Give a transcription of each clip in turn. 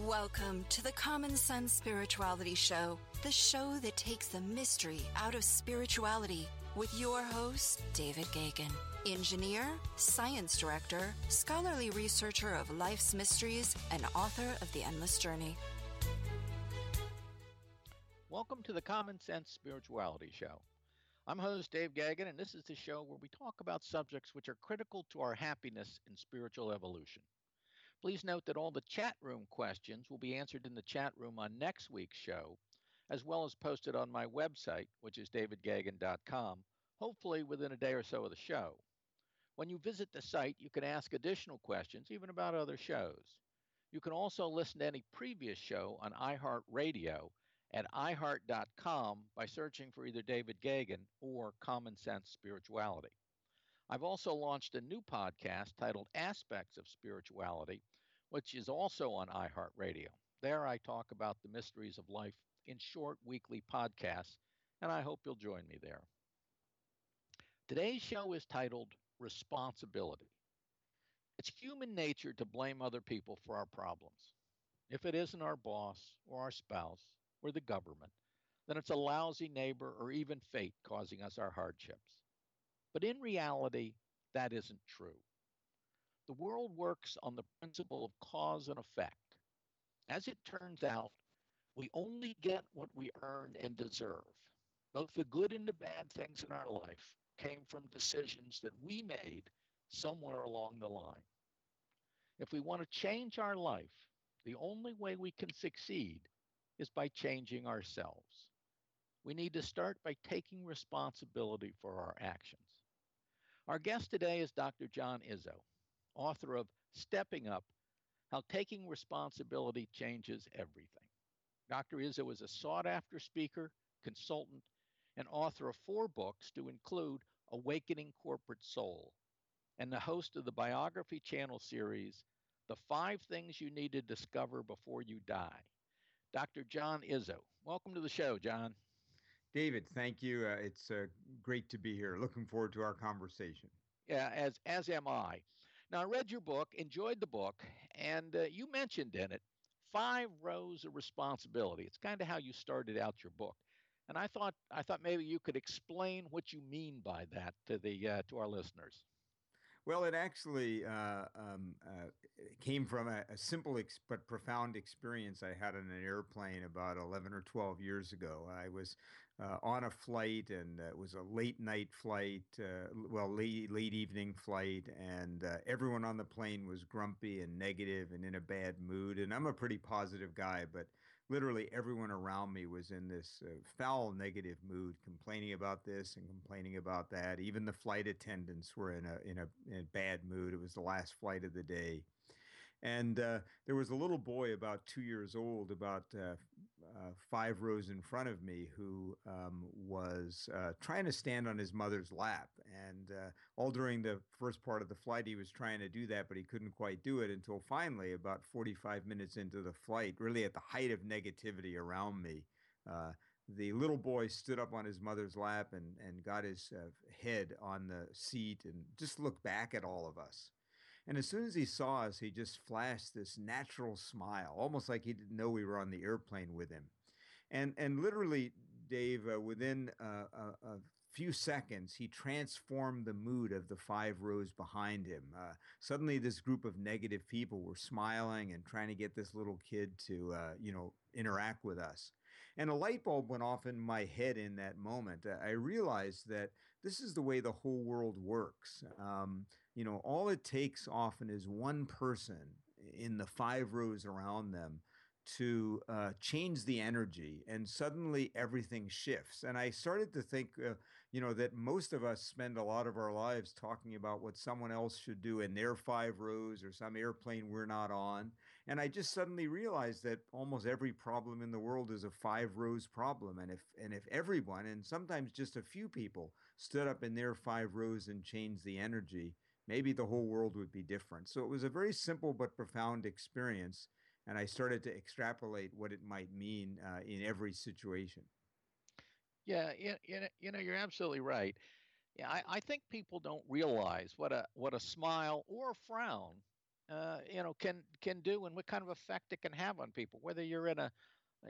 Welcome to the Common Sense Spirituality Show, the show that takes the mystery out of spirituality, with your host, David Gagan, engineer, science director, scholarly researcher of life's mysteries, and author of The Endless Journey. Welcome to the Common Sense Spirituality Show. I'm host Dave Gagan, and this is the show where we talk about subjects which are critical to our happiness and spiritual evolution. Please note that all the chat room questions will be answered in the chat room on next week's show, as well as posted on my website, which is davidgagan.com, hopefully within a day or so of the show. When you visit the site, you can ask additional questions, even about other shows. You can also listen to any previous show on iHeartRadio at iHeart.com by searching for either David Gagan or Common Sense Spirituality. I've also launched a new podcast titled Aspects of Spirituality, which is also on iHeartRadio. There I talk about the mysteries of life in short weekly podcasts, and I hope you'll join me there. Today's show is titled Responsibility. It's human nature to blame other people for our problems. If it isn't our boss or our spouse or the government, then it's a lousy neighbor or even fate causing us our hardships. But in reality, that isn't true. The world works on the principle of cause and effect. As it turns out, we only get what we earn and deserve. Both the good and the bad things in our life came from decisions that we made somewhere along the line. If we want to change our life, the only way we can succeed is by changing ourselves. We need to start by taking responsibility for our actions. Our guest today is Dr. John Izzo, author of Stepping Up, How Taking Responsibility Changes Everything. Dr. Izzo is a sought-after speaker, consultant, and author of 4 books to include Awakening Corporate Soul, and the host of the Biography Channel series, The 5 Things You Need to Discover Before You Die. Dr. John Izzo, welcome to the show, John. David, thank you. It's great to be here. Looking forward to our conversation. Yeah, as am I. Now, I read your book, enjoyed the book, and you mentioned in it 5 rows of responsibility. It's kind of how you started out your book, and I thought maybe you could explain what you mean by that to our listeners. Well, it actually came from a simple but profound experience I had on an airplane about 11 or 12 years ago. I was on a flight, and it was a late night flight, late evening flight, and everyone on the plane was grumpy and negative and in a bad mood. And I'm a pretty positive guy, but literally everyone around me was in this foul negative mood, complaining about this and complaining about that. Even the flight attendants were in a bad mood. It was the last flight of the day. And there was a little boy about 2 years old, about 5 rows in front of me, who was trying to stand on his mother's lap. And all during the first part of the flight, he was trying to do that, but he couldn't quite do it until finally, about 45 minutes into the flight, really at the height of negativity around me, the little boy stood up on his mother's lap and got his head on the seat and just looked back at all of us. And as soon as he saw us, he just flashed this natural smile, almost like he didn't know we were on the airplane with him. And literally, Dave, within a few seconds, he transformed the mood of the 5 rows behind him. Suddenly, this group of negative people were smiling and trying to get this little kid to, interact with us. And a light bulb went off in my head in that moment. I realized that this is the way the whole world works. All it takes often is one person in the 5 rows around them to change the energy, and suddenly everything shifts. And I started to think, that most of us spend a lot of our lives talking about what someone else should do in their 5 rows or some airplane we're not on. And I just suddenly realized that almost every problem in the world is a 5 rows problem. And if everyone, and sometimes just a few people, stood up in their 5 rows and changed the energy, maybe the whole world would be different. So it was a very simple but profound experience. And I started to extrapolate what it might mean in every situation. Yeah, you're absolutely right. Yeah, I think people don't realize what a smile or a frown can do, and what kind of effect it can have on people. Whether you're in a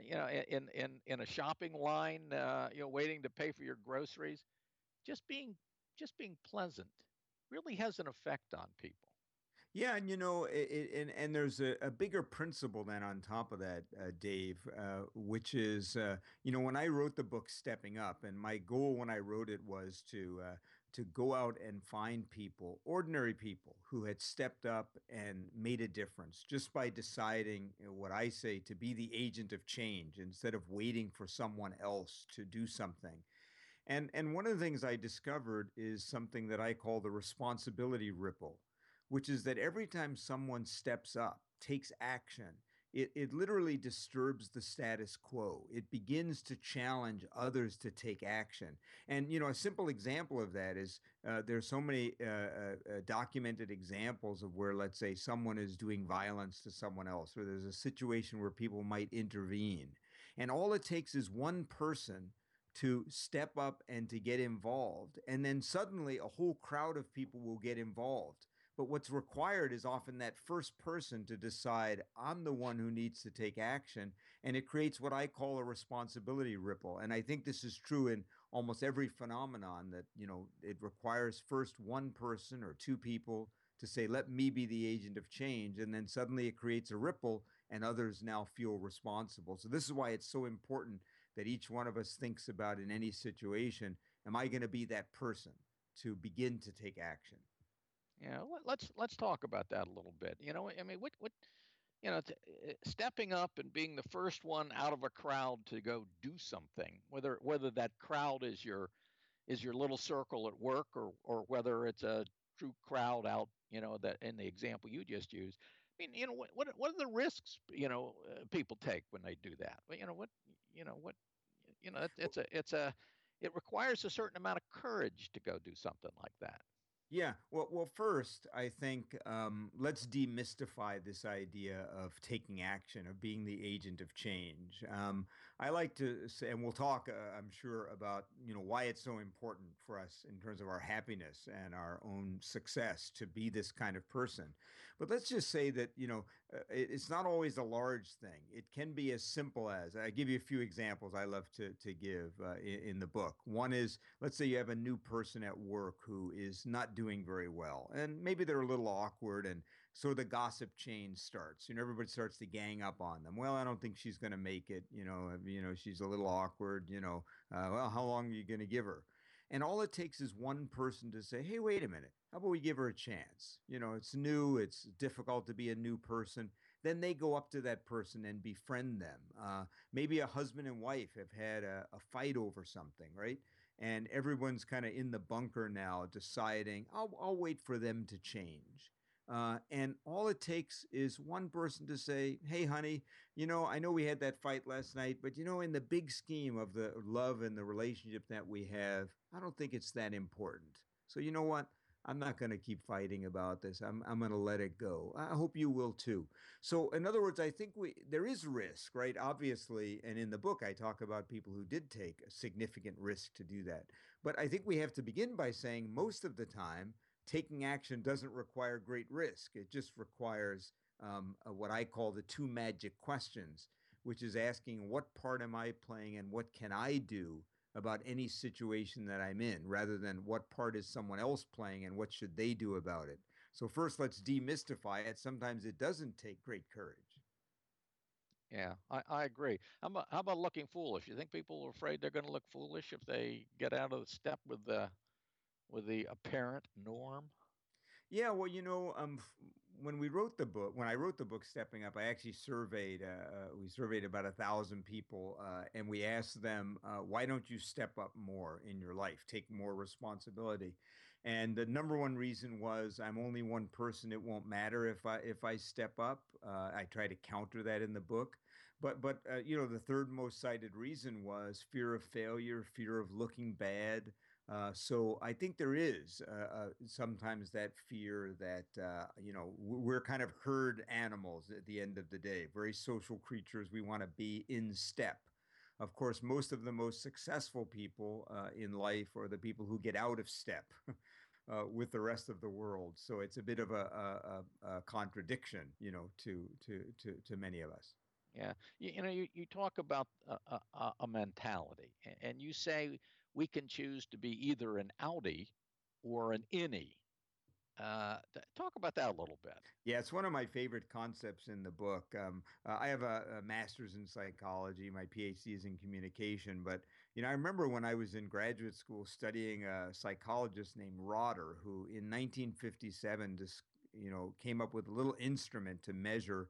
in a shopping line, waiting to pay for your groceries, just being just being pleasant really has an effect on people. Yeah, and and there's a bigger principle then on top of that, Dave, which is, when I wrote the book Stepping Up, and my goal when I wrote it was to go out and find people, ordinary people, who had stepped up and made a difference just by deciding, what I say, to be the agent of change instead of waiting for someone else to do something. And one of the things I discovered is something that I call the responsibility ripple, which is that every time someone steps up, takes action, it literally disturbs the status quo. It begins to challenge others to take action. And, a simple example of that is, there's so many documented examples of where, let's say, someone is doing violence to someone else, or there's a situation where people might intervene. And all it takes is one person to step up and to get involved. And then suddenly a whole crowd of people will get involved. But what's required is often that first person to decide, I'm the one who needs to take action. And it creates what I call a responsibility ripple. And I think this is true in almost every phenomenon, that, it requires first one person or two people to say, let me be the agent of change. And then suddenly it creates a ripple and others now feel responsible. So this is why it's so important that each one of us thinks about, in any situation, am I going to be that person to begin to take action? Yeah, let's talk about that a little bit. I mean, what stepping up and being the first one out of a crowd to go do something, whether that crowd is your little circle at work, or whether it's a true crowd out, that in the example you just used. I mean, what are the risks, people take when they do that? But what, it requires a certain amount of courage to go do something like that. Yeah, well, first, I think, let's demystify this idea of taking action, of being the agent of change. I like to say, and we'll talk, I'm sure, about why it's so important for us in terms of our happiness and our own success to be this kind of person. But let's just say that it's not always a large thing. It can be as simple as, I give you a few examples I love to give in the book. One is, let's say you have a new person at work who is not doing very well, and maybe they're a little awkward, and so the gossip chain starts. Everybody starts to gang up on them. Well, I don't think she's going to make it. She's a little awkward. Well, how long are you going to give her? And all it takes is one person to say, hey, wait a minute. How about we give her a chance? It's new. It's difficult to be a new person. Then they go up to that person and befriend them. Maybe a husband and wife have had a fight over something, right? And everyone's kind of in the bunker now, deciding, I'll wait for them to change. And all it takes is one person to say, hey, honey, I know we had that fight last night, but, in the big scheme of the love and the relationship that we have, I don't think it's that important. So you know what? I'm not going to keep fighting about this. I'm going to let it go. I hope you will too. So in other words, I think there is risk, right? Obviously, and in the book, I talk about people who did take a significant risk to do that. But I think we have to begin by saying most of the time, taking action doesn't require great risk. It just requires what I call the two magic questions, which is asking, what part am I playing and what can I do about any situation that I'm in, rather than what part is someone else playing and what should they do about it. So first, let's demystify it. Sometimes it doesn't take great courage. Yeah, I agree. How about looking foolish? You think people are afraid they're going to look foolish if they get out of the step with the apparent norm? Yeah, well, when I wrote the book Stepping Up, I actually we surveyed about 1,000 people, and we asked them, why don't you step up more in your life, take more responsibility? And the number one reason was, I'm only one person. It won't matter if I step up. I try to counter that in the book. But the third most cited reason was fear of failure, fear of looking bad. So I think there is sometimes that fear that, we're kind of herd animals at the end of the day, very social creatures. We want to be in step. Of course, most of the most successful people in life are the people who get out of step. with the rest of the world. So it's a bit of a contradiction, to many of us. Yeah. You talk about a mentality, and you say we can choose to be either an outie or an innie. Talk about that a little bit. Yeah, it's one of my favorite concepts in the book. I have a master's in psychology. My PhD is in communication. But, I remember when I was in graduate school studying a psychologist named Rotter, who in 1957 just, came up with a little instrument to measure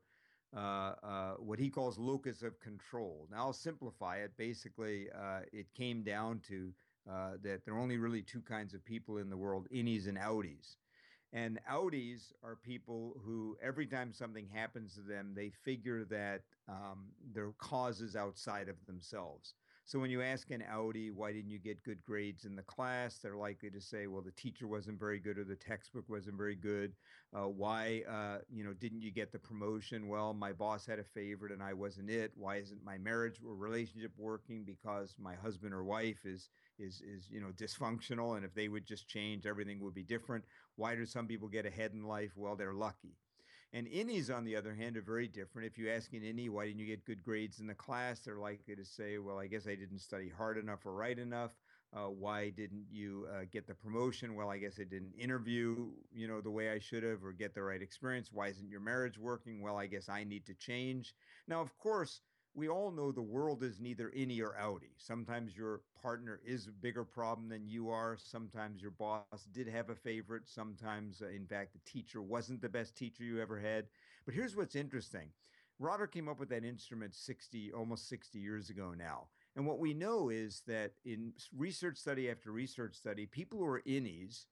what he calls locus of control. Now, I'll simplify it. Basically, it came down to that there are only really two kinds of people in the world, innies and outies. And outies are people who, every time something happens to them, they figure that their cause is outside of themselves. So when you ask an outie, why didn't you get good grades in the class? They're likely to say, well, the teacher wasn't very good or the textbook wasn't very good. Why, didn't you get the promotion? Well, my boss had a favorite and I wasn't it. Why isn't my marriage or relationship working? Because my husband or wife is dysfunctional, and if they would just change, everything would be different. Why do some people get ahead in life? Well, they're lucky. And innies, on the other hand, are very different. If you ask an innie, why didn't you get good grades in the class? They're likely to say, well, I guess I didn't study hard enough or write enough. Why didn't you get the promotion? Well, I guess I didn't interview, the way I should have, or get the right experience. Why isn't your marriage working? Well, I guess I need to change. Now, of course, we all know the world is neither innie or outie. Sometimes your partner is a bigger problem than you are. Sometimes your boss did have a favorite. Sometimes, in fact, the teacher wasn't the best teacher you ever had. But here's what's interesting. Rotter came up with that instrument almost 60 years ago now. And what we know is that in research study after research study, people who are innies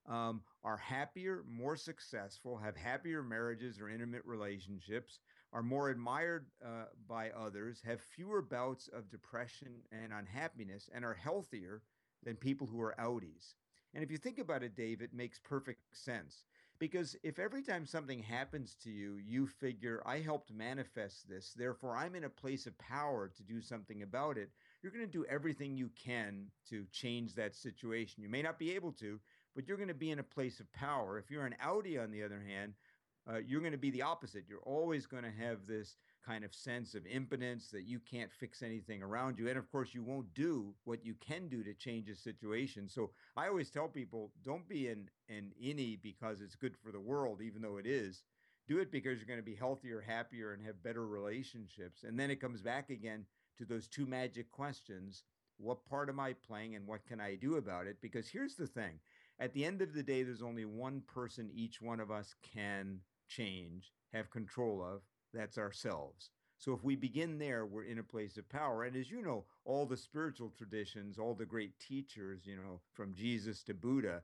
are happier, more successful, have happier marriages or intimate relationships, are more admired by others, have fewer bouts of depression and unhappiness, and are healthier than people who are outies. And if you think about it, Dave, it makes perfect sense. Because if every time something happens to you, you figure, I helped manifest this, therefore I'm in a place of power to do something about it, you're going to do everything you can to change that situation. You may not be able to, but you're going to be in a place of power. If you're an outie, on the other hand, you're going to be the opposite. You're always going to have this kind of sense of impotence that you can't fix anything around you. And of course, you won't do what you can do to change a situation. So I always tell people, don't be an innie because it's good for the world, even though it is. Do it because you're going to be healthier, happier, and have better relationships. And then it comes back again to those two magic questions. What part am I playing and what can I do about it? Because here's the thing. At the end of the day, there's only one person each one of us can change, have control of. That's ourselves. So if we begin there, we're in a place of power. And as you know, all the spiritual traditions, all the great teachers, from Jesus to Buddha,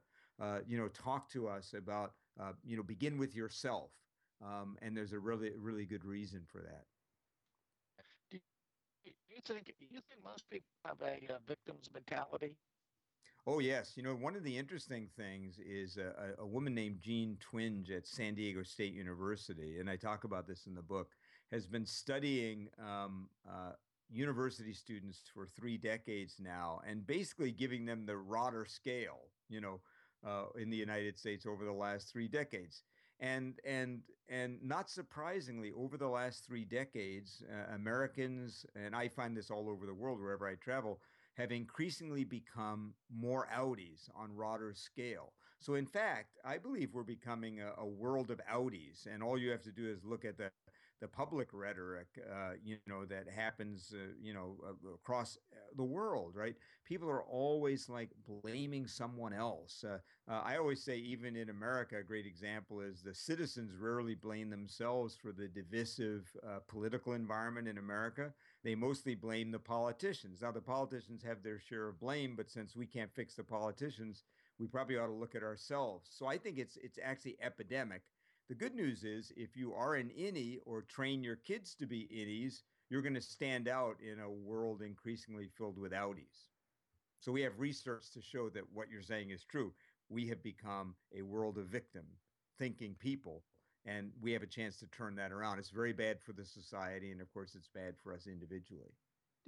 talk to us about, begin with yourself. And there's a really, really good reason for that. Do you think most people have a victim's mentality? Oh, yes. One of the interesting things is a woman named Jean Twenge at San Diego State University, and I talk about this in the book, has been studying university students for 3 decades now and basically giving them the Rotter scale, in the United States over the last 3 decades. And not surprisingly, over the last 3 decades, Americans, and I find this all over the world wherever I travel, have increasingly become more outies on Rotter's scale. So in fact, I believe we're becoming a world of outies, and all you have to do is look at the public rhetoric, that happens, across the world, right? People are always like blaming someone else. I always say, even in America, a great example is the citizens rarely blame themselves for the divisive political environment in America. They mostly blame the politicians. Now, the politicians have their share of blame, but since we can't fix the politicians, we probably ought to look at ourselves. So I think it's actually epidemic. The good news is, if you are an innie or train your kids to be innies, you're going to stand out in a world increasingly filled with outies. So we have research to show that what you're saying is true. We have become a world of victim thinking people, and we have a chance to turn that around. It's very bad for the society, and of course, it's bad for us individually.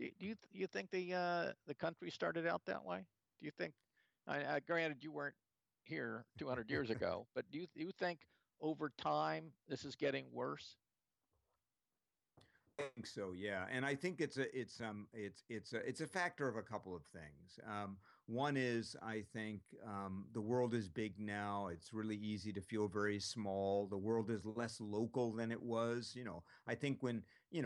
Do you think the country started out that way? Do you think? Granted, you weren't here 200 years ago. But do you think over time this is getting worse? I think so, yeah, and I think it's a factor of a couple of things. One is I think the world is big now. It's really easy to feel very small. The world is less local than it was. I think when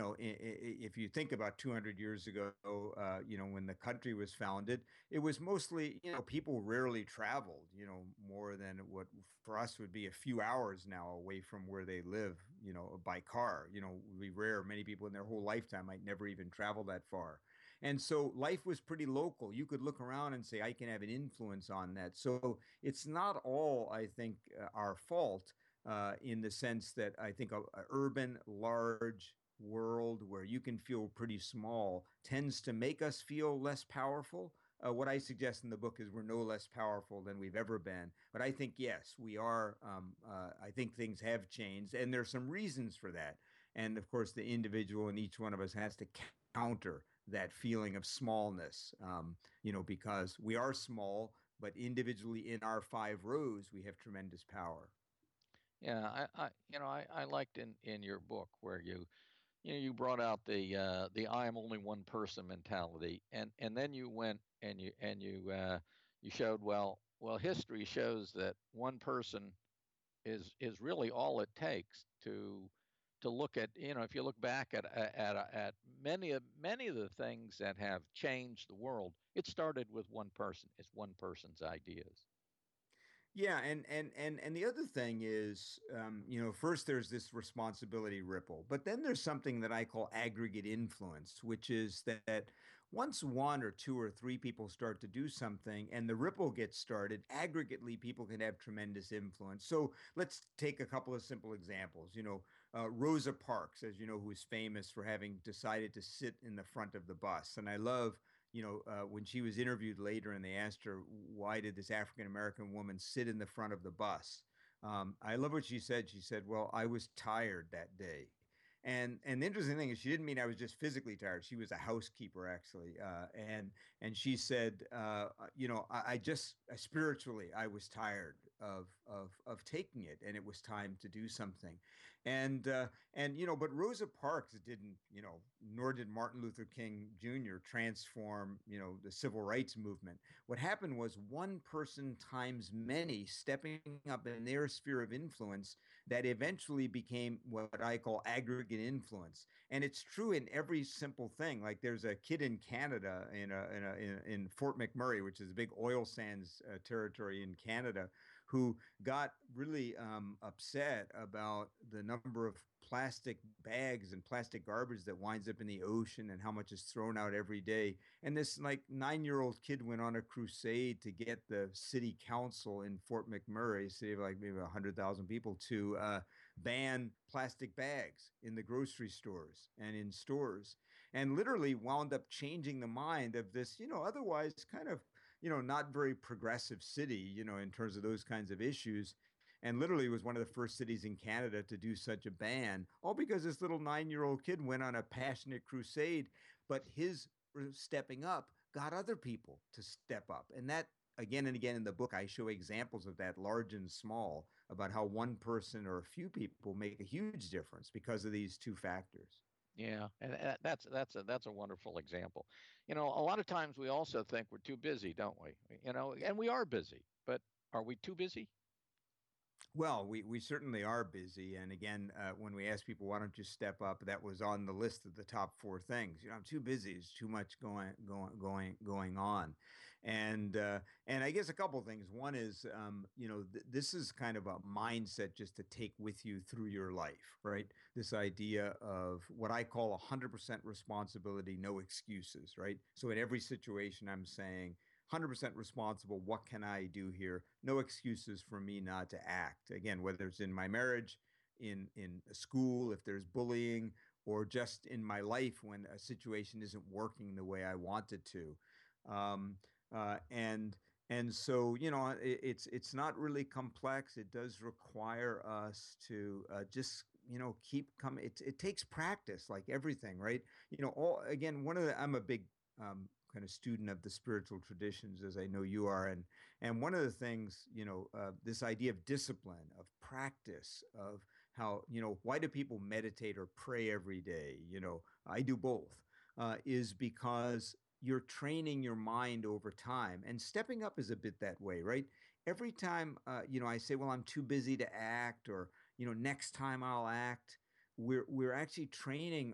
if you think about 200 years ago, when the country was founded, it was mostly people rarely traveled. More than what for us would be a few hours now away from where they live. By car. Would be rare. Many people in their whole lifetime might never even travel that far. And so life was pretty local. You could look around and say, I can have an influence on that. So it's not all, I think, our fault in the sense that I think a urban, large world where you can feel pretty small tends to make us feel less powerful. What I suggest in the book is we're no less powerful than we've ever been. But I think, yes, we are. I think things have changed, and there's some reasons for that. And of course, the individual in each one of us has to counter that feeling of smallness, because we are small, but individually in our five rows, we have tremendous power. Yeah, I liked in your book where you brought out the I am only one person mentality, and then you went and you showed well history shows that one person is really all it takes to look at, if you look back at many of the things that have changed the world, it started with one person. It's one person's ideas. Yeah, and the other thing is, first there's this responsibility ripple, but then there's something that I call aggregate influence, which is that once one or two or three people start to do something and the ripple gets started, aggregately people can have tremendous influence. So let's take a couple of simple examples. Rosa Parks, as you know, who is famous for having decided to sit in the front of the bus, and I love when she was interviewed later and they asked her, why did this African American woman sit in the front of the bus? I love what she said. She said, well, I was tired that day. And the interesting thing is, she didn't mean I was just physically tired. She was a housekeeper, actually, and she said, I just spiritually I was tired of taking it, and it was time to do something. And but Rosa Parks didn't, nor did Martin Luther King Jr. transform, the civil rights movement. What happened was one person times many stepping up in their sphere of influence that eventually became what I call aggregate influence. And it's true in every simple thing. Like there's a kid in Canada in Fort McMurray, which is a big oil sands territory in Canada, who got really upset about the number of plastic bags and plastic garbage that winds up in the ocean and how much is thrown out every day. And this like 9-year-old kid went on a crusade to get the city council in Fort McMurray, city of like maybe 100,000 people, to ban plastic bags in the grocery stores and in stores, and literally wound up changing the mind of this, otherwise kind of not very progressive city, in terms of those kinds of issues. And literally was one of the first cities in Canada to do such a ban, all because this little 9-year-old kid went on a passionate crusade. But his stepping up got other people to step up. And that, again and again in the book, I show examples of that, large and small, about how one person or a few people make a huge difference because of these two factors. Yeah, and that's a wonderful example. A lot of times we also think we're too busy, don't we? And we are busy, but are we too busy? Well, we certainly are busy, and again, when we ask people why don't you step up, that was on the list of the top four things. I'm too busy. There's too much going on, and I guess a couple of things. One is, this is kind of a mindset just to take with you through your life, right? This idea of what I call 100% responsibility, no excuses, right? So in every situation, I'm saying 100% responsible. What can I do here? No excuses for me not to act. Again, whether it's in my marriage, in a school, if there's bullying, or just in my life when a situation isn't working the way I want it to. Um, and so it's not really complex. It does require us to just keep coming. It takes practice, like everything, right? All again. One of the I'm a big kind of student of the spiritual traditions, as I know you are. And one of the things, this idea of discipline, of practice, of how, why do people meditate or pray every day? I do both, is because you're training your mind over time. And stepping up is a bit that way, right? Every time, I say, well, I'm too busy to act, or, next time I'll act. We're actually training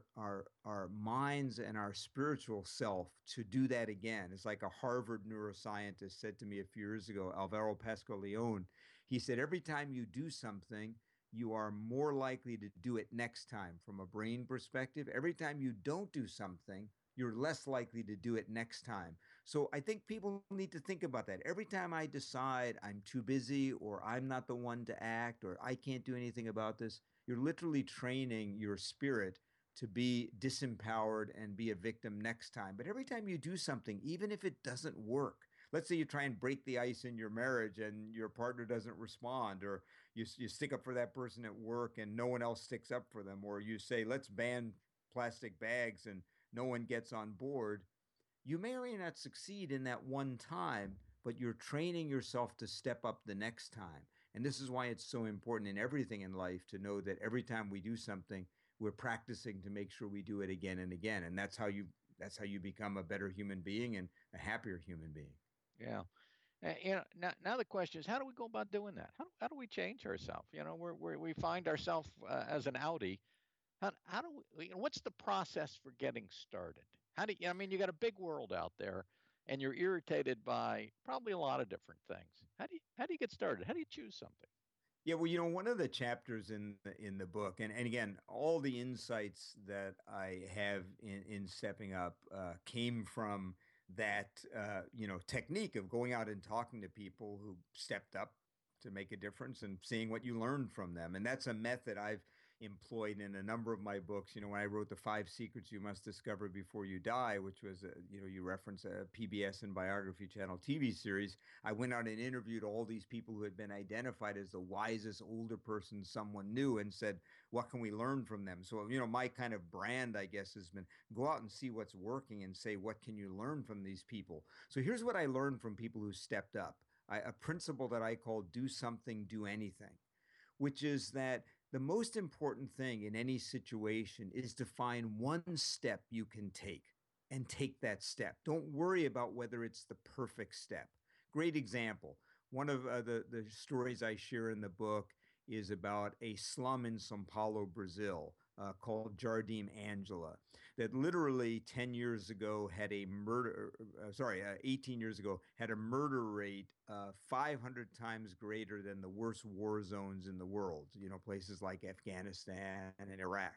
our minds and our spiritual self to do that again. It's like a Harvard neuroscientist said to me a few years ago, Alvaro Pascual-Leon. He said, every time you do something, you are more likely to do it next time from a brain perspective. Every time you don't do something, you're less likely to do it next time. So I think people need to think about that. Every time I decide I'm too busy, or I'm not the one to act, or I can't do anything about this, you're literally training your spirit to be disempowered and be a victim next time. But every time you do something, even if it doesn't work, let's say you try and break the ice in your marriage and your partner doesn't respond, or you stick up for that person at work and no one else sticks up for them, or you say, let's ban plastic bags and no one gets on board. You may or may not succeed in that one time, but you're training yourself to step up the next time. And this is why it's so important in everything in life to know that every time we do something, we're practicing to make sure we do it again and again. And that's how you become a better human being and a happier human being. Yeah. Now the question is, how do we go about doing that? How do we change ourselves? We find ourselves as an outie. How do we, what's the process for getting started? How do you, I mean, you got a big world out there and you're irritated by probably a lot of different things. How do you get started? How do you choose something? Yeah, well, one of the chapters in the book, and again, all the insights that I have in stepping up came from that technique of going out and talking to people who stepped up to make a difference and seeing what you learned from them. And that's a method I've employed in a number of my books. When I wrote the 5 Secrets You Must Discover Before You Die, which was you reference a PBS and Biography Channel TV series, I went out and interviewed all these people who had been identified as the wisest older person someone knew, and said, what can we learn from them? So, my kind of brand, I guess, has been go out and see what's working and say, what can you learn from these people? So here's what I learned from people who stepped up. A principle that I call do something, do anything, which is that the most important thing in any situation is to find one step you can take, and take that step. Don't worry about whether it's the perfect step. Great example. One of the stories I share in the book is about a slum in Sao Paulo, Brazil, called Jardim Angela, that literally 10 years ago had a 18 years ago had a murder rate 500 times greater than the worst war zones in the world, places like Afghanistan and Iraq.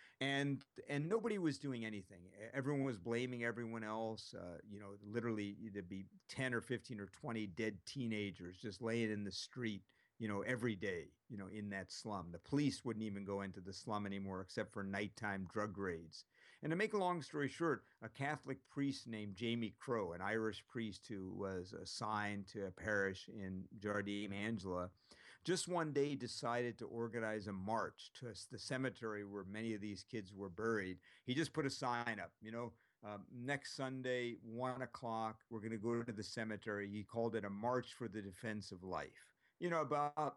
And nobody was doing anything. Everyone was blaming everyone else. Literally there'd be 10 or 15 or 20 dead teenagers just laying in the street, every day, in that slum. The police wouldn't even go into the slum anymore except for nighttime drug raids. And to make a long story short, a Catholic priest named Jamie Crow, an Irish priest who was assigned to a parish in Jardim Angela, just one day decided to organize a march to the cemetery where many of these kids were buried. He just put a sign up, next Sunday, 1 o'clock, we're going to go to the cemetery. He called it a March for the Defense of Life. About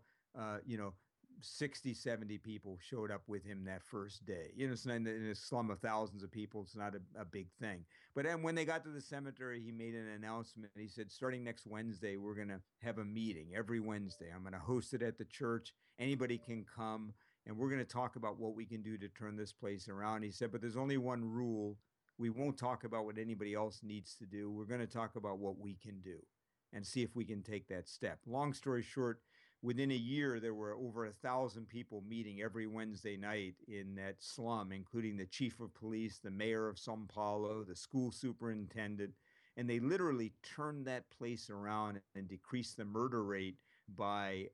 60, 70 people showed up with him that first day. It's in a slum of thousands of people. It's not a big thing. But then when they got to the cemetery, he made an announcement. He said, starting next Wednesday, we're going to have a meeting every Wednesday. I'm going to host it at the church. Anybody can come, and we're going to talk about what we can do to turn this place around. He said, but there's only one rule. We won't talk about what anybody else needs to do. We're going to talk about what we can do and see if we can take that step. Long story short, within a year, there were over 1,000 people meeting every Wednesday night in that slum, including the chief of police, the mayor of Sao Paulo, the school superintendent, and they literally turned that place around and decreased the murder rate by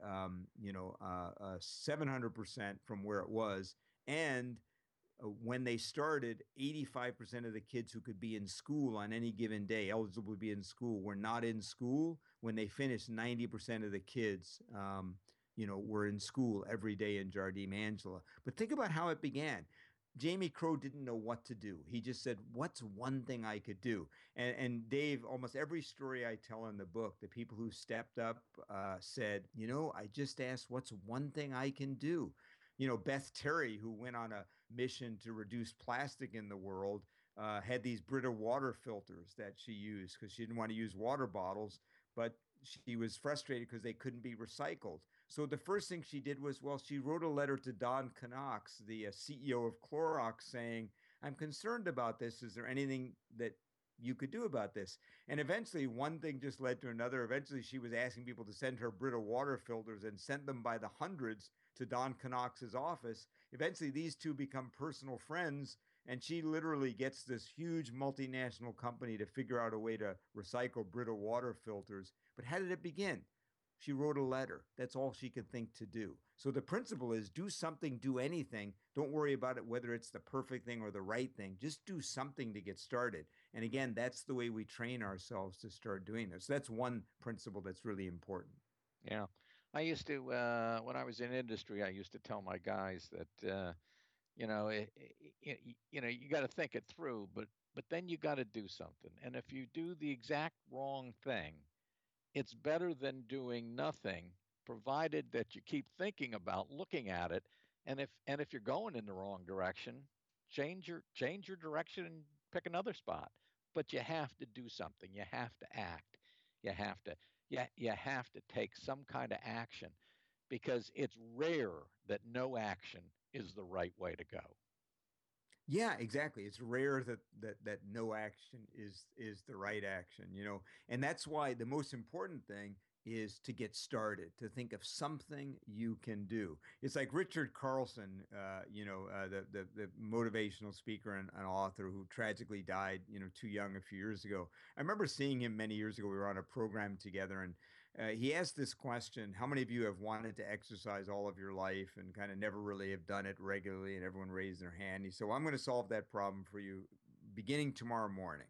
700% from where it was. And when they started, 85% of the kids who could be in school on any given day, eligible to be in school, were not in school. When they finished, 90% of the kids, were in school every day in Jardim Angela. But think about how it began. Jamie Crow didn't know what to do. He just said, "What's one thing I could do?" And Dave, almost every story I tell in the book, the people who stepped up said, I just asked, "What's one thing I can do?" Beth Terry, who went on a mission to reduce plastic in the world, had these Brita water filters that she used because she didn't want to use water bottles, but she was frustrated because they couldn't be recycled. So the first thing she did was, well, she wrote a letter to Don Knox, the CEO of Clorox, saying, "I'm concerned about this. Is there anything that you could do about this?" And eventually, one thing just led to another. Eventually, she was asking people to send her Brita water filters and sent them by the hundreds to Don Knox's office. Eventually, these two become personal friends, and she literally gets this huge multinational company to figure out a way to recycle Brita water filters. But how did it begin? She wrote a letter. That's all she could think to do. So the principle is do something, do anything. Don't worry about it, whether it's the perfect thing or the right thing. Just do something to get started. And again, that's the way we train ourselves to start doing this. So that's one principle that's really important. Yeah. I used to, when I was in industry, I used to tell my guys that, you know, you got to think it through, but then you got to do something. And if you do the exact wrong thing, it's better than doing nothing, provided that you keep thinking about looking at it. And if you're going in the wrong direction, change your direction and pick another spot. But you have to do something. You have to act. You have to you have to take some kind of action because it's rare that no action is the right way to go. Yeah, exactly. It's rare that no action is the right action, and that's why the most important thing is to get started, to think of something you can do. It's like Richard Carlson, the motivational speaker and author who tragically died, too young a few years ago. I remember seeing him many years ago. We were on a program together, and he asked this question: how many of you have wanted to exercise all of your life and kind of never really have done it regularly? And everyone raised their hand. He said, well, I'm going to solve that problem for you beginning tomorrow morning.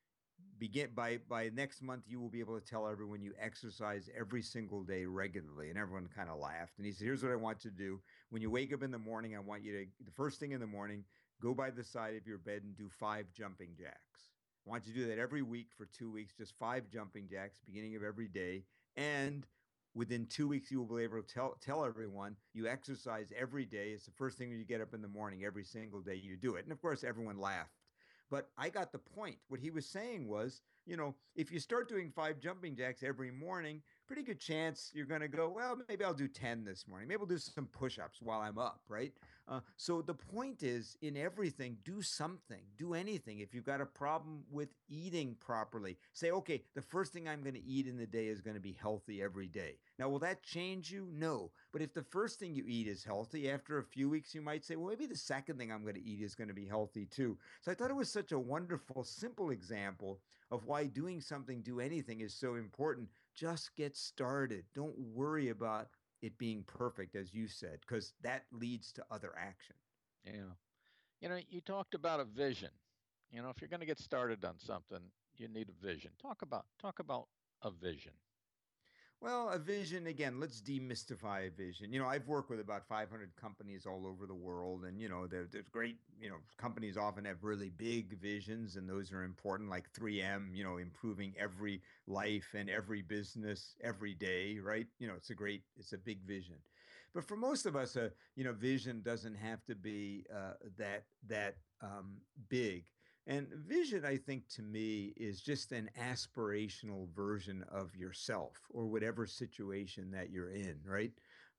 Begin by next month, you will be able to tell everyone you exercise every single day regularly. And everyone kind of laughed. And he said, here's what I want you to do. When you wake up in the morning, I want you to, the first thing in the morning, go by the side of your bed and do 5 jumping jacks. I want you to do that every week for 2 weeks, just 5 jumping jacks, beginning of every day. And within 2 weeks, you will be able to tell everyone you exercise every day. It's the first thing when you get up in the morning, every single day you do it. And of course, everyone laughed. But I got the point. What he was saying was, if you start doing 5 jumping jacks every morning, pretty good chance you're going to go, well, maybe I'll do 10 this morning. Maybe I'll do some push ups while I'm up, right? So the point is, in everything, do something, do anything. If you've got a problem with eating properly, say, okay, the first thing I'm going to eat in the day is going to be healthy every day. Now, will that change you? No. But if the first thing you eat is healthy, after a few weeks, you might say, well, maybe the second thing I'm going to eat is going to be healthy too. So I thought it was such a wonderful, simple example of why doing something, do anything is so important. Just get started. Don't worry about it being perfect, as you said, because that leads to other action. Yeah. You talked about a vision. If you're going to get started on something, you need a vision. Talk about a vision. Well, a vision, again, let's demystify a vision. I've worked with about 500 companies all over the world, and, there's great, companies often have really big visions, and those are important, like 3M, improving every life and every business every day, right? It's a big vision. But for most of us, vision doesn't have to be that big. And vision, I think, to me, is just an aspirational version of yourself or whatever situation that you're in, right?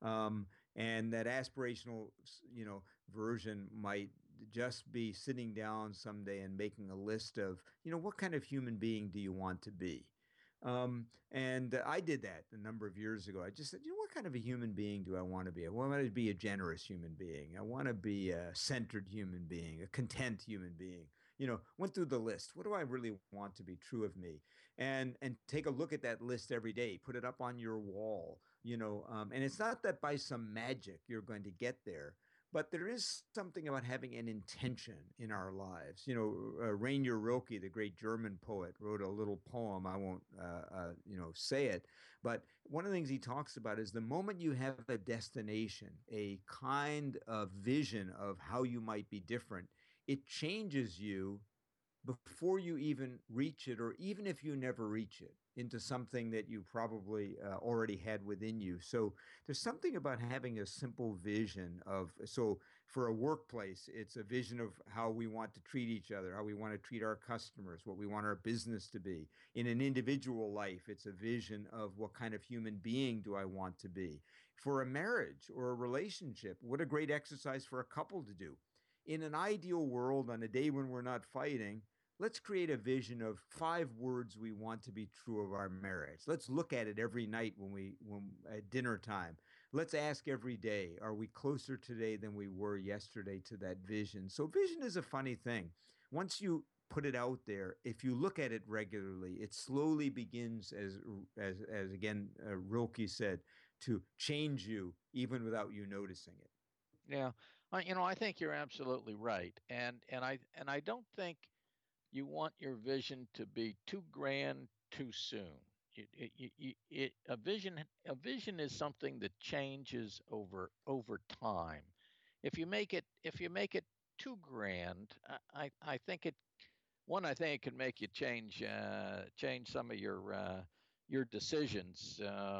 And that aspirational, version might just be sitting down someday and making a list of, what kind of human being do you want to be? And I did that a number of years ago. I just said, what kind of a human being do I want to be? I want to be a generous human being. I want to be a centered human being, a content human being. Went through the list. What do I really want to be true of me? And take a look at that list every day. Put it up on your wall. And it's not that by some magic you're going to get there, But there is something about having an intention in our lives. You know, Rainier Rilke, the great German poet, wrote a little poem. I won't, say it. But one of the things he talks about is the moment you have a destination, a kind of vision of how you might be different, it changes you before you even reach it, or even if you never reach it, into something that you probably already had within you. So there's something about having a simple vision of, so for a workplace, it's a vision of how we want to treat each other, how we want to treat our customers, what we want our business to be. In an individual life, it's a vision of what kind of human being do I want to be. For a marriage or a relationship, what a great exercise for a couple to do. In an ideal world, on a day when we're not fighting, let's create a vision of 5 words we want to be true of our marriage. Let's look at it every night when at dinner time. Let's ask every day, are we closer today than we were yesterday to that vision? So vision is a funny thing. Once you put it out there, if you look at it regularly, it slowly begins, as again Rilke said, to change you even without you noticing it. Yeah, I think you're absolutely right, and I don't think you want your vision to be too grand too soon. A vision is something that changes over time. If you make it too grand, I think it one I think it can make you change some of your decisions,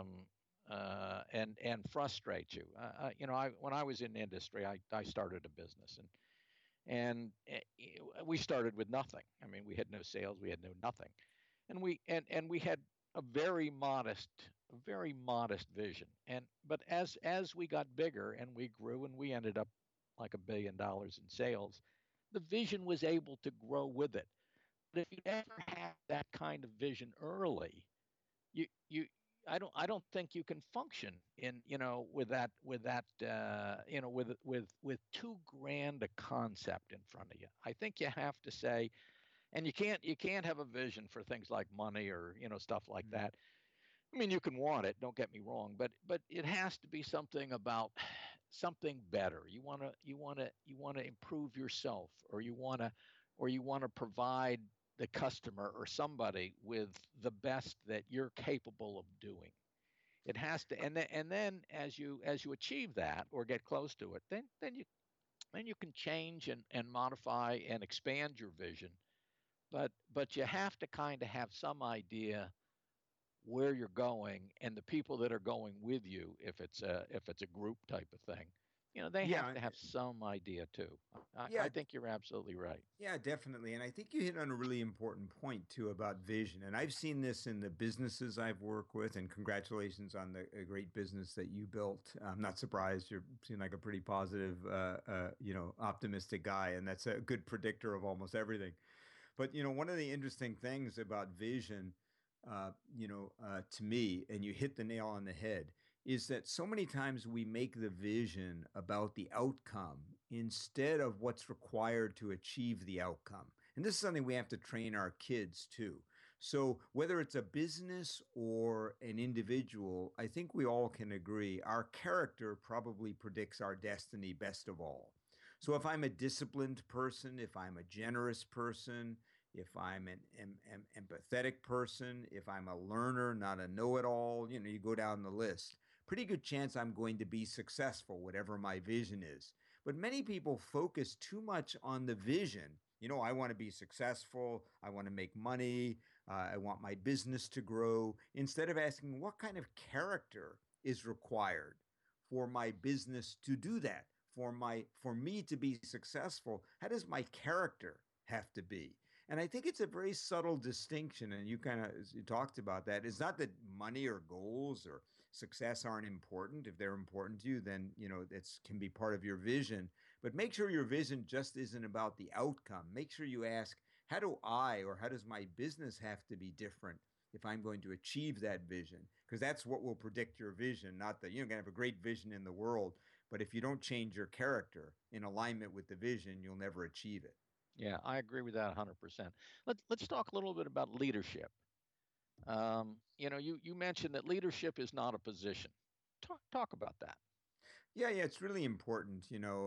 and frustrate you. When I was in industry, I started a business, and we started with nothing. I mean, we had no sales, we had no nothing, and we had a very modest vision. But as we got bigger and we grew and we ended up like $1 billion in sales, the vision was able to grow with it. But if you ever have that kind of vision early, you I don't think you can function in with too grand a concept in front of you. I think you have to say, and you can't have a vision for things like money or stuff like Mm. that. I mean, you can want it, don't get me wrong, but it has to be something about something better. You want to improve yourself, or you want to provide the customer or somebody with the best that you're capable of doing. It has to, and then as you achieve that or get close to it, then you can change and modify and expand your vision. But you have to kind of have some idea where you're going, and the people that are going with you, if it's a group type of thing, they have Yeah, to have some idea too. I yeah, think you're absolutely right. yeah, definitely. And I think you hit on a really important point too about vision. And I've seen this in the businesses I've worked with. And congratulations on the a great business that you built. I'm not surprised. You seem like a pretty positive, optimistic guy, and that's a good predictor of almost everything. But one of the interesting things about vision, to me, and you hit the nail on the head, is that so many times we make the vision about the outcome instead of what's required to achieve the outcome. And this is something we have to train our kids too. So whether it's a business or an individual, I think we all can agree our character probably predicts our destiny best of all. So if I'm a disciplined person, if I'm a generous person, if I'm an empathetic person, if I'm a learner, not a know it all, you go down the list. Pretty good chance I'm going to be successful, whatever my vision is. But many people focus too much on the vision. I want to be successful. I want to make money. I want my business to grow. Instead of asking what kind of character is required for my business to do that, for me to be successful, how does my character have to be? And I think it's a very subtle distinction. And you kind of you talked about that. It's not that money or goals or success aren't important. If they're important to you, then it can be part of your vision. But make sure your vision just isn't about the outcome. Make sure you ask, how do I or how does my business have to be different if I'm going to achieve that vision? Because that's what will predict your vision, not that you're going to have a great vision in the world. But if you don't change your character in alignment with the vision, you'll never achieve it. Yeah, I agree with that 100%. Let's talk a little bit about leadership. You mentioned that leadership is not a position. Talk about that. Yeah, it's really important,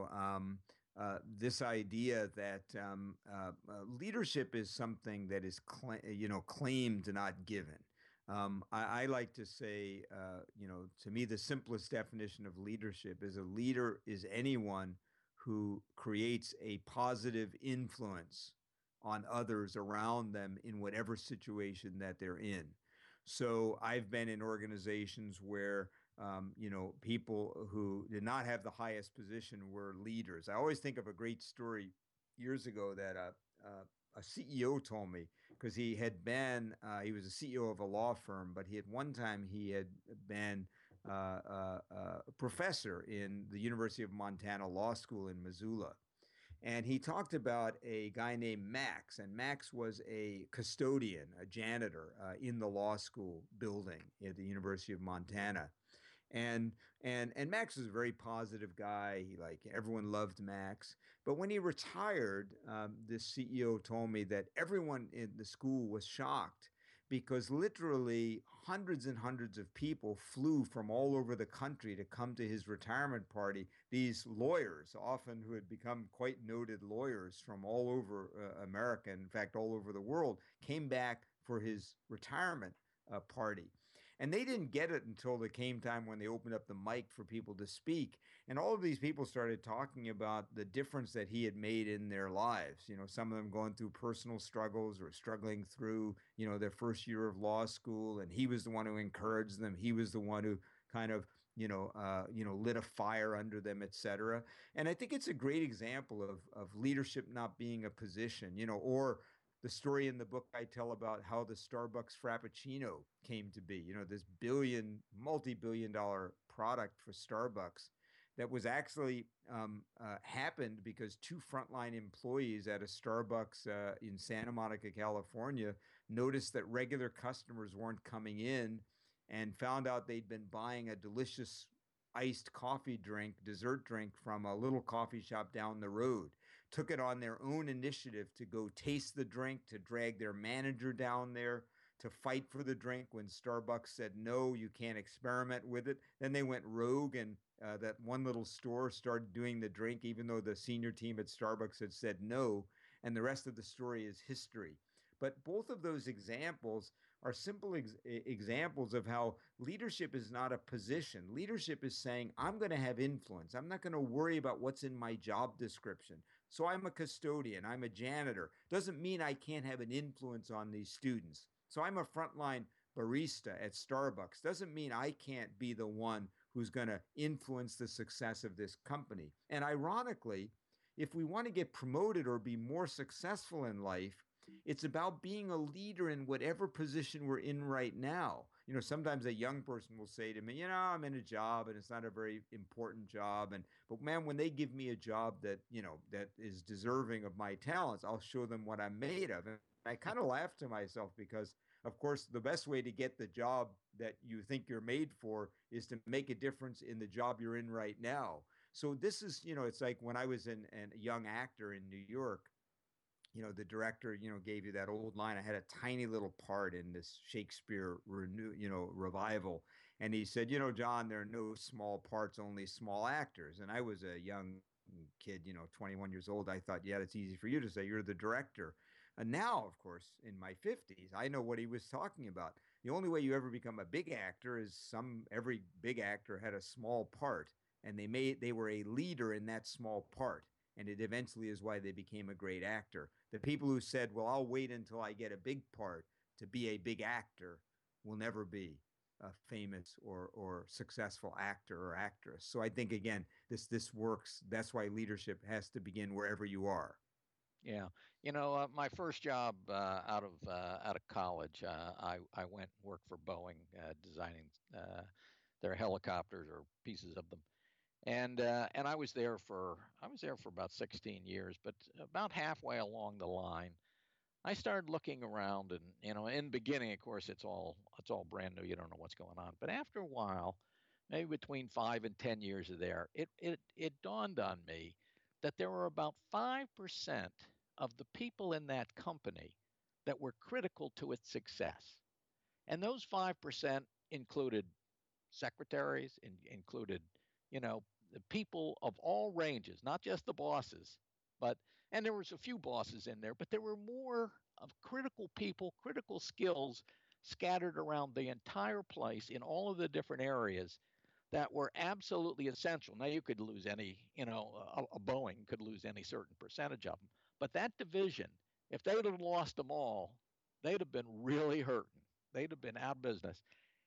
this idea that leadership is something that is, claimed, not given. I like to say, to me, the simplest definition of leadership is a leader is anyone who creates a positive influence on others around them in whatever situation that they're in. So I've been in organizations where people who did not have the highest position were leaders. I always think of a great story years ago that a CEO told me because he was a CEO of a law firm, but one time he had been a professor in the University of Montana Law School in Missoula. And he talked about a guy named Max, and Max was a custodian, a janitor in the law school building at the University of Montana. And Max was a very positive guy. He like everyone loved Max. But when he retired, this CEO told me that everyone in the school was shocked because literally hundreds and hundreds of people flew from all over the country to come to his retirement party. These lawyers, often who had become quite noted lawyers from all over America, in fact, all over the world, came back for his retirement party. And they didn't get it until there came time when they opened up the mic for people to speak. And all of these people started talking about the difference that he had made in their lives. Some of them going through personal struggles or struggling through, their first year of law school. And he was the one who encouraged them. He was the one who kind of lit a fire under them, et cetera. And I think it's a great example of leadership not being a position, or the story in the book I tell about how the Starbucks Frappuccino came to be, this multi-billion dollar product for Starbucks that was actually happened because two frontline employees at a Starbucks in Santa Monica, California, noticed that regular customers weren't coming in and found out they'd been buying a delicious iced coffee drink, dessert drink from a little coffee shop down the road. Took it on their own initiative to go taste the drink, to drag their manager down there, to fight for the drink when Starbucks said, no, you can't experiment with it. Then they went rogue and that one little store started doing the drink, even though the senior team at Starbucks had said no. And the rest of the story is history. But both of those examples are simple examples of how leadership is not a position. Leadership is saying, I'm going to have influence. I'm not going to worry about what's in my job description. So I'm a custodian, I'm a janitor. Doesn't mean I can't have an influence on these students. So I'm a frontline barista at Starbucks. Doesn't mean I can't be the one who's going to influence the success of this company. And ironically, if we want to get promoted or be more successful in life, it's about being a leader in whatever position we're in right now. Sometimes a young person will say to me, I'm in a job and it's not a very important job. But man, when they give me a job that is deserving of my talents, I'll show them what I'm made of. And I kind of laugh to myself because, of course, the best way to get the job that you think you're made for is to make a difference in the job you're in right now. So this is, it's like when I was a young actor in New York, the director, gave you that old line. I had a tiny little part in this Shakespeare revival. And he said, John, there are no small parts, only small actors. And I was a young kid, 21 years old. I thought, yeah, that's easy for you to say. You're the director. And now, of course, in my 50s, I know what he was talking about. The only way you ever become a big actor is every big actor had a small part and they were a leader in that small part. And it eventually is why they became a great actor. The people who said, well, I'll wait until I get a big part to be a big actor will never be a famous or successful actor or actress. So I think, again, this works. That's why leadership has to begin wherever you are. Yeah, my first job out of college, I went and worked for Boeing, designing their helicopters or pieces of them, and I was there for about 16 years. But about halfway along the line, I started looking around, and in the beginning, of course, it's all brand new. You don't know what's going on. But after a while, maybe between 5 and 10 years of there, it dawned on me that there were about 5% of the people in that company that were critical to its success, and those 5% included secretaries, included you know the people of all ranges, not just the bosses, but and there was a few bosses in there, but there were more of critical people, critical skills scattered around the entire place in all of the different areas that were absolutely essential. Now you could lose any, a Boeing could lose any certain percentage of them, but that division, if they would have lost them all, they'd have been really hurting. They'd have been out of business.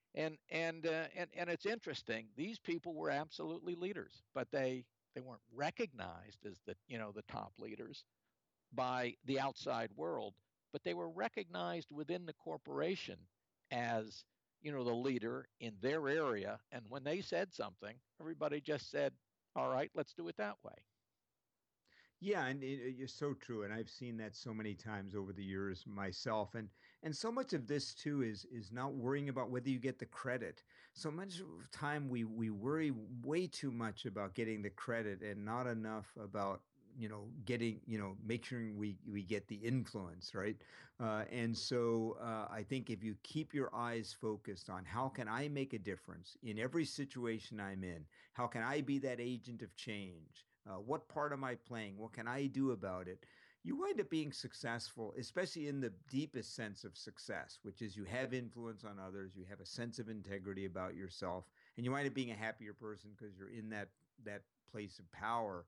And it's interesting. These people were absolutely leaders, but they weren't recognized as the top leaders by the outside world, but they were recognized within the corporation as the leader in their area. And when they said something, everybody just said, "All right, let's do it that way." Yeah, and it's so true, and I've seen that so many times over the years myself, and so much of this too is not worrying about whether you get the credit. So much of time we worry way too much about getting the credit and not enough about getting make sure we get the influence, right? And so I think if you keep your eyes focused on how can I make a difference in every situation I'm in, how can I be that agent of change, what part am I playing? What can I do about it? You wind up being successful, especially in the deepest sense of success, which is you have influence on others, you have a sense of integrity about yourself, and you wind up being a happier person because you're in that place of power.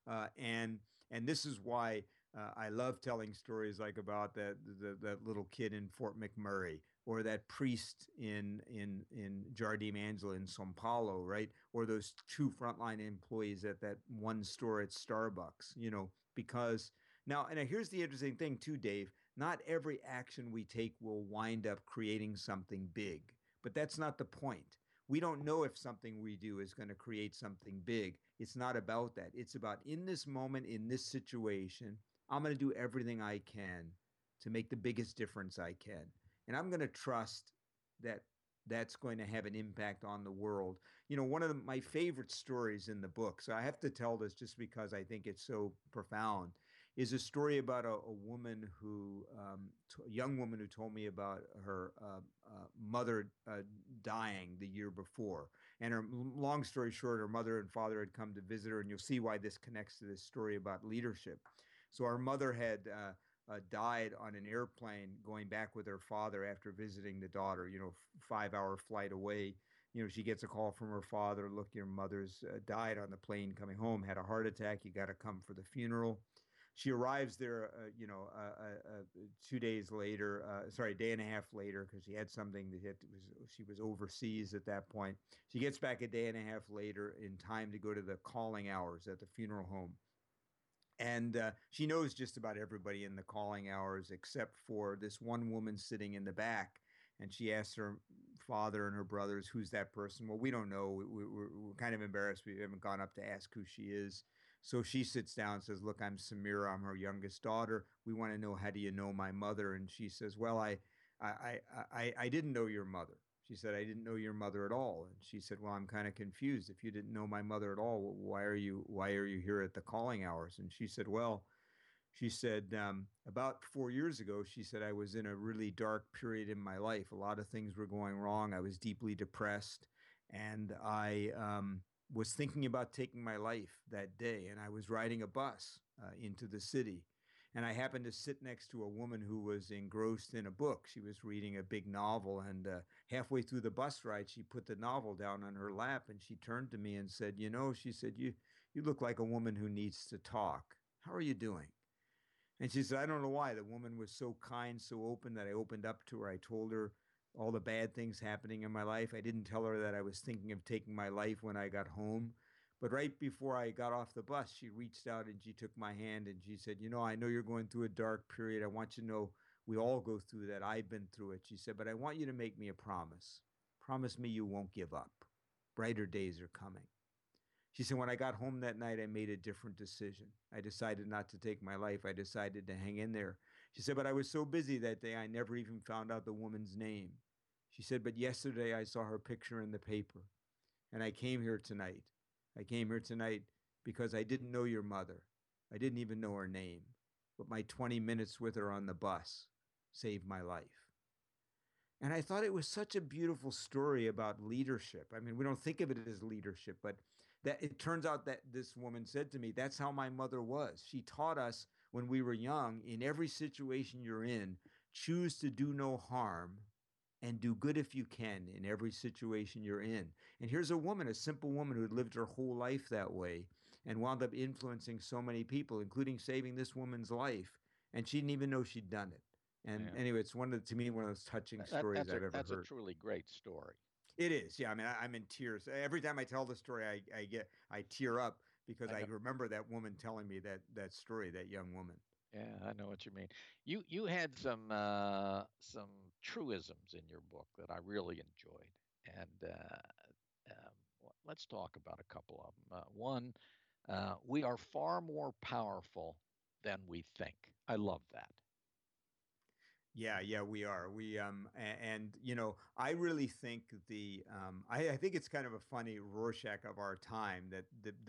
And this is why I love telling stories like about that little kid in Fort McMurray, or that priest in Jardim Angela in São Paulo, right? Or those two frontline employees at that one store at Starbucks, because now, and here's the interesting thing too, Dave, not every action we take will wind up creating something big, but that's not the point. We don't know if something we do is going to create something big. It's not about that. It's about in this moment, in this situation, I'm going to do everything I can to make the biggest difference I can. And I'm going to trust that that's going to have an impact on the world. One of my favorite stories in the book, so I have to tell this just because I think it's so profound, is a story about a woman a young woman who told me about her mother dying the year before. And long story short, her mother and father had come to visit her, and you'll see why this connects to this story about leadership. So our mother had died on an airplane going back with her father after visiting the daughter, 5-hour flight away. She gets a call from her father, look, your mother's died on the plane coming home, had a heart attack, you got to come for the funeral. She arrives there, 2 days later, a day and a half later, because she had something she was overseas at that point. She gets back a day and a half later in time to go to the calling hours at the funeral home. And she knows just about everybody in the calling hours except for this one woman sitting in the back. And she asks her father and her brothers, who's that person? Well, we don't know. We're kind of embarrassed. We haven't gone up to ask who she is. So she sits down and says, look, I'm Samira. I'm her youngest daughter. We want to know, how do you know my mother? And she says, well, I didn't know your mother. She said, I didn't know your mother at all. And she said, well, I'm kind of confused. If you didn't know my mother at all, why are you here at the calling hours? And she said, well, about 4 years ago, she said, I was in a really dark period in my life. A lot of things were going wrong. I was deeply depressed, and I was thinking about taking my life that day. And I was riding a bus into the city. And I happened to sit next to a woman who was engrossed in a book. She was reading a big novel, and halfway through the bus ride, she put the novel down on her lap, and she turned to me and said, she said, you look like a woman who needs to talk. How are you doing? And she said, I don't know why. The woman was so kind, so open, that I opened up to her. I told her all the bad things happening in my life. I didn't tell her that I was thinking of taking my life when I got home. But right before I got off the bus, she reached out and she took my hand and she said, I know you're going through a dark period. I want you to know we all go through that. I've been through it. She said, but I want you to make me a promise. Promise me you won't give up. Brighter days are coming. She said, when I got home that night, I made a different decision. I decided not to take my life. I decided to hang in there. She said, but I was so busy that day, I never even found out the woman's name. She said, but yesterday I saw her picture in the paper, and I came here tonight. I came here tonight because I didn't know your mother. I didn't even know her name, but my 20 minutes with her on the bus saved my life. And I thought it was such a beautiful story about leadership. I mean, we don't think of it as leadership, but That it turns out that this woman said to me, that's how my mother was. She taught us when we were young, in every situation you're in, choose to do no harm and do good if you can in every situation you're in. And here's a woman, a simple woman who had lived her whole life that way and wound up influencing so many people, including saving this woman's life. And she didn't even know she'd done it. And Yeah. anyway, it's to me, one of those touching stories I've ever That's a heard. truly great story. It is. Yeah. I mean, I'm in tears. Every time I tell the story, I tear up because I I know. remember that woman telling me that story, that young woman. Yeah, I know what you mean. You had some truisms in your book that I really enjoyed, and let's talk about a couple of them. One, we are far more powerful than we think. I love that. Yeah, yeah, we are. And I really think I think it's kind of a funny Rorschach of our time that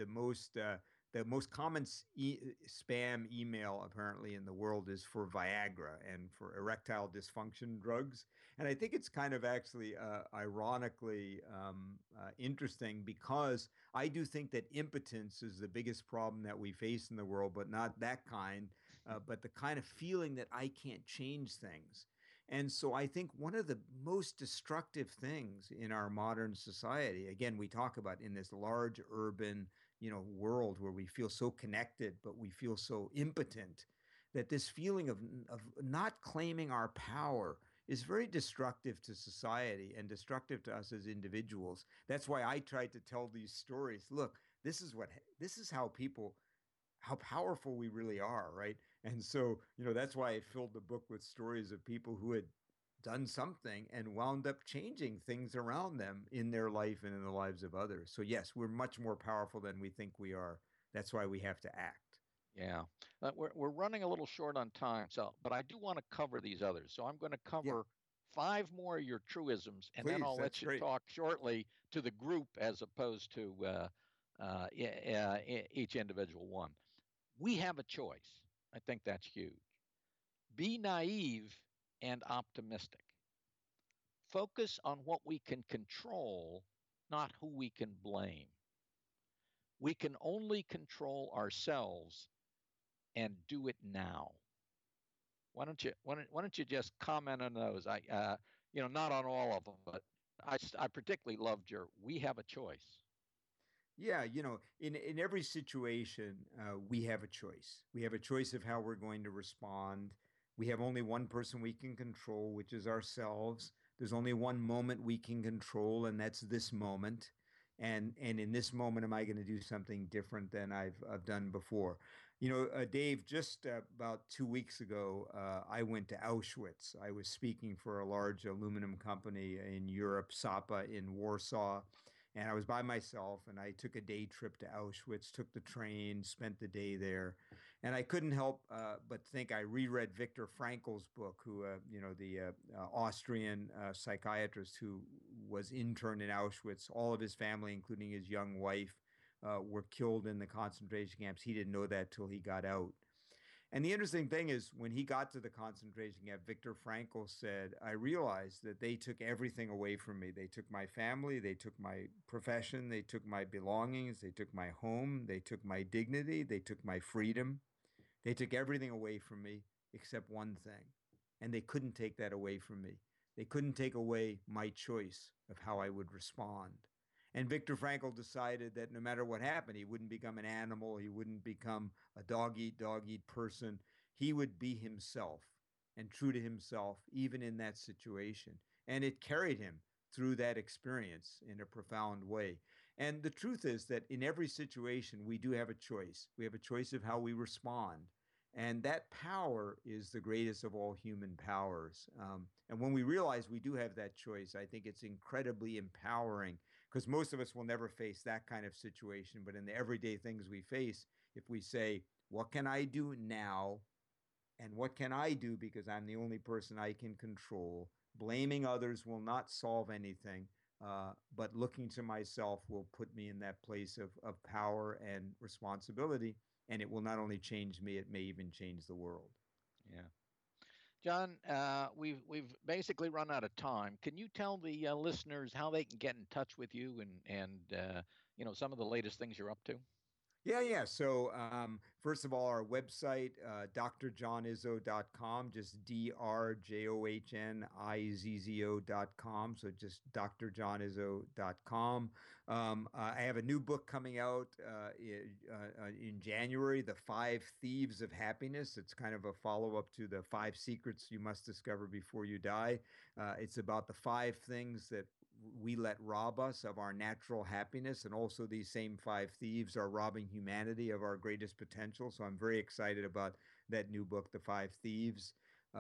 the most common spam email apparently in the world is for Viagra and for erectile dysfunction drugs. And I think it's kind of actually ironically interesting because I do think that impotence is the biggest problem that we face in the world, but not that kind, but the kind of feeling that I can't change things. And so I think one of the most destructive things in our modern society, again, we talk about in this large urban, world where we feel so connected, but we feel so impotent, that this feeling of not claiming our power is very destructive to society and destructive to us as individuals. That's why I tried to tell these stories. Look, this is how powerful we really are, right? And so, that's why I filled the book with stories of people who had done something and wound up changing things around them in their life and in the lives of others. So, yes, we're much more powerful than we think we are. That's why we have to act. Yeah, we're running a little short on time, so but I do want to cover these others. So I'm going to Yeah, cover five more of your truisms, and then please. I'll That's let you great. talk shortly to the group as opposed to each individual one. We have a choice. I think that's huge. Be naive and optimistic. Focus on what we can control, not who we can blame. We can only control ourselves and do it now. Why don't you just comment on those? Not on all of them, but I particularly loved your "We have a choice." Yeah, in every situation, we have a choice. We have a choice of how we're going to respond. We have only one person we can control, which is ourselves. There's only one moment we can control, and that's this moment. And in this moment, am I going to do something different than I've done before? Dave, just about 2 weeks ago, I went to Auschwitz. I was speaking for a large aluminum company in Europe, Sapa in Warsaw, and I was by myself, and I took a day trip to Auschwitz, took the train, spent the day there, and I couldn't help but think. I reread Viktor Frankl's book, who the Austrian psychiatrist who was interned in Auschwitz. All of his family, including his young wife, were killed in the concentration camps. He didn't know that till he got out. And the interesting thing is, when he got to the concentration camp, Viktor Frankl said, I realized that they took everything away from me. They took my family, they took my profession, they took my belongings, they took my home, they took my dignity, they took my freedom. They took everything away from me except one thing. And they couldn't take that away from me. They couldn't take away my choice of how I would respond. And Viktor Frankl decided that no matter what happened, he wouldn't become an animal, he wouldn't become a dog eat person. He would be himself and true to himself, even in that situation. And it carried him through that experience in a profound way. And the truth is that in every situation, we do have a choice. We have a choice of how we respond. And that power is the greatest of all human powers. And when we realize we do have that choice, I think it's incredibly empowering because most of us will never face that kind of situation. But in the everyday things we face, if we say, what can I do now? And what can I do because I'm the only person I can control? Blaming others will not solve anything, but looking to myself will put me in that place of power and responsibility. And it will not only change me, it may even change the world. Yeah, John, we've basically run out of time. Can you tell the listeners how they can get in touch with you and some of the latest things you're up to? Yeah. So, first of all, our website, drjohnizzo.com, just drjohnizzo.com. So just drjohnizzo.com. I have a new book coming out in January, The Five Thieves of Happiness. It's kind of a follow-up to The Five Secrets You Must Discover Before You Die. It's about the five things that we let rob us of our natural happiness. And also, these same five thieves are robbing humanity of our greatest potential. So I'm very excited about that new book, The Five Thieves.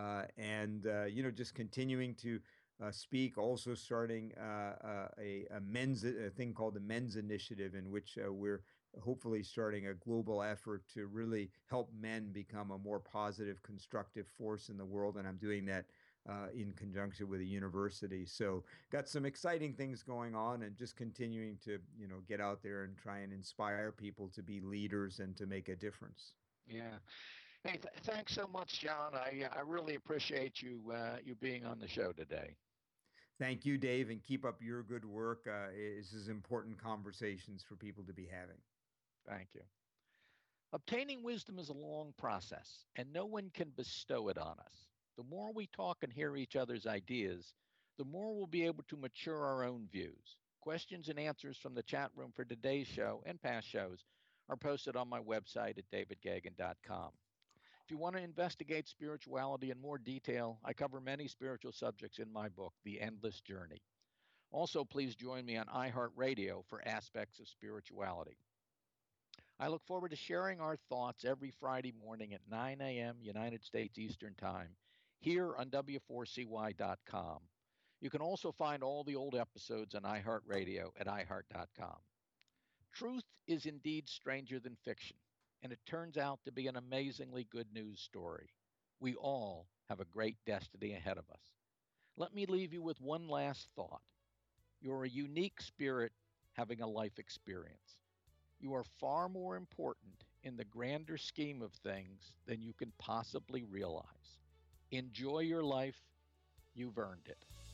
Just continuing to speak, also starting a men's a thing called the Men's Initiative, in which we're hopefully starting a global effort to really help men become a more positive, constructive force in the world. And I'm doing that in conjunction with a university. So got some exciting things going on, and just continuing to, get out there and try and inspire people to be leaders and to make a difference. Yeah. Hey, thanks so much, John. I really appreciate you being on the show today. Thank you, Dave, and keep up your good work. This is important conversations for people to be having. Thank you. Obtaining wisdom is a long process, and no one can bestow it on us. The more we talk and hear each other's ideas, the more we'll be able to mature our own views. Questions and answers from the chat room for today's show and past shows are posted on my website at davidgagan.com. If you want to investigate spirituality in more detail, I cover many spiritual subjects in my book, The Endless Journey. Also, please join me on iHeartRadio for aspects of spirituality. I look forward to sharing our thoughts every Friday morning at 9 a.m. United States Eastern Time here on W4CY.com. You can also find all the old episodes on iHeartRadio at iHeart.com. Truth is indeed stranger than fiction, and it turns out to be an amazingly good news story. We all have a great destiny ahead of us. Let me leave you with one last thought. You're a unique spirit having a life experience. You are far more important in the grander scheme of things than you can possibly realize. Enjoy your life. You've earned it.